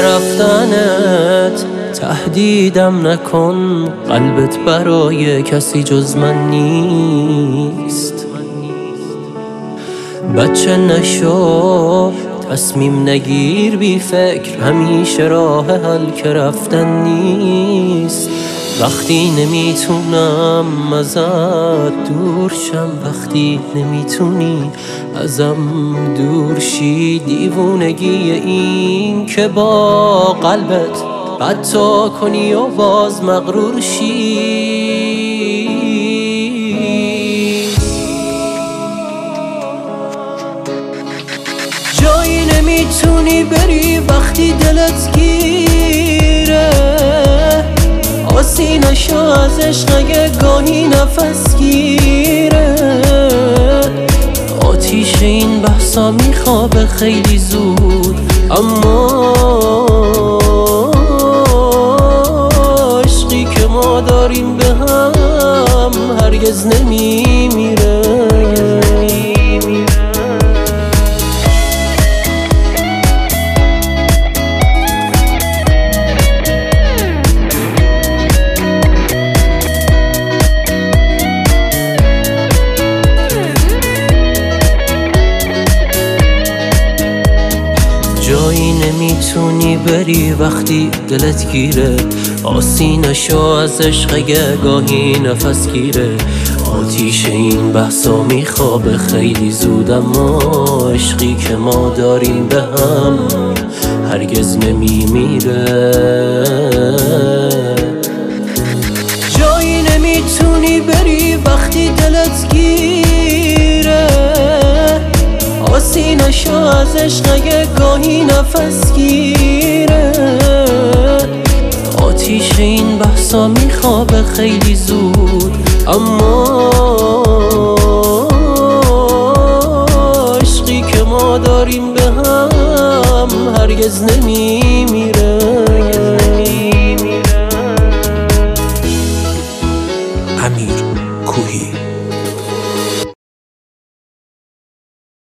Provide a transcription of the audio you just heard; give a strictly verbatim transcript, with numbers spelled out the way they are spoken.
رفتنت تهدیدم نکن، قلبت برای کسی جز من نیست. بچه نشو، تصمیم نگیر بی فکر، همیشه راه حل که رفتن نیست. وقتی نمیتونم ازت دور شم، وقتی نمیتونی ازم دور شی، دیوونگی این که با قلبت بد کنی و باز مغرور شی. جایی نمیتونی بری وقتی دلت گیره، آسی نشو از عشق اگه گاهی نفس گیره. آتیش این بحثا میخوابه خیلی زود، اما عشقی که ما داریم به هم هرگز نمیمیره. جایی نمیتونی بری وقتی دلت گیره، آسی نشو از عشق اگه گاهی نفس گیره. آتیش این بحثا میخوابه خیلی زود، اما عشقی که ما داریم به هم هرگز نمیمیره. جایی نمیتونی بری وقتی دلت گیره، آسی نشو از عشق اگه گاهی نفس گیره. آتیش این بحثا میخوابه خیلی زود، اما عشقی که ما داریم به هم هرگز نمیمیره.